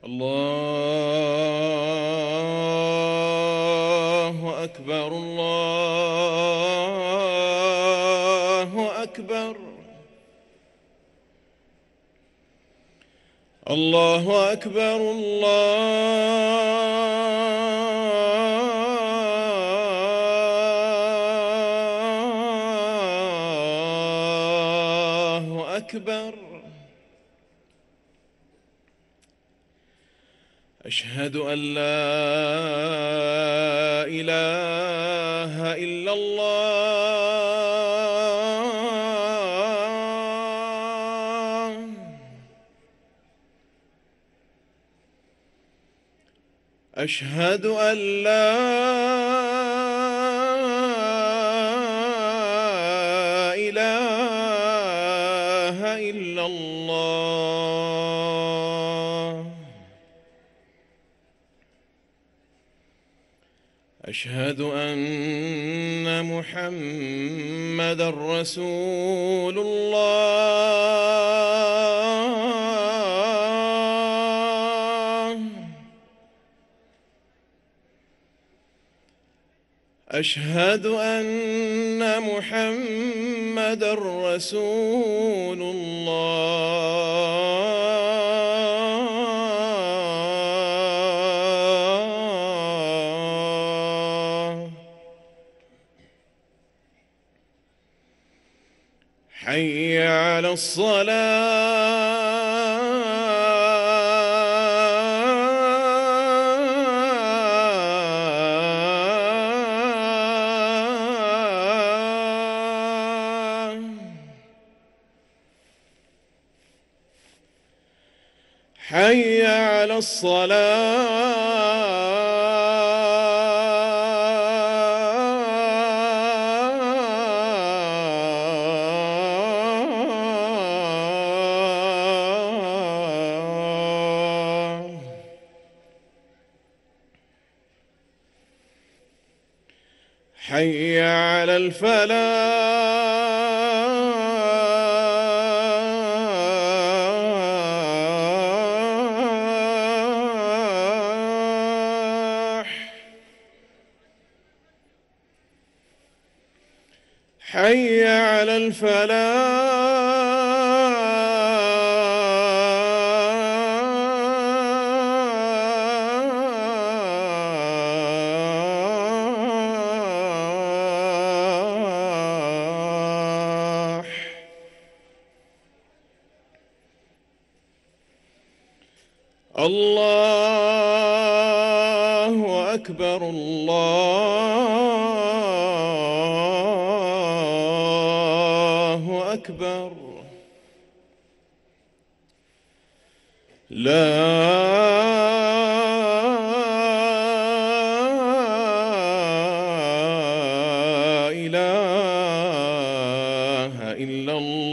الله أكبر الله أكبر. الله أكبر الله أكبر. أشهد أن لا إله إلا الله. أشهد أن لا إله إلا الله. أشهد أن محمدًا رسول الله. أشهد أن محمدًا رسول الله. حي على الصلاة. حي على الصلاة. حي على الفلاح. حي على الفلاح. الله أكبر الله أكبر. لا إله إلا الله.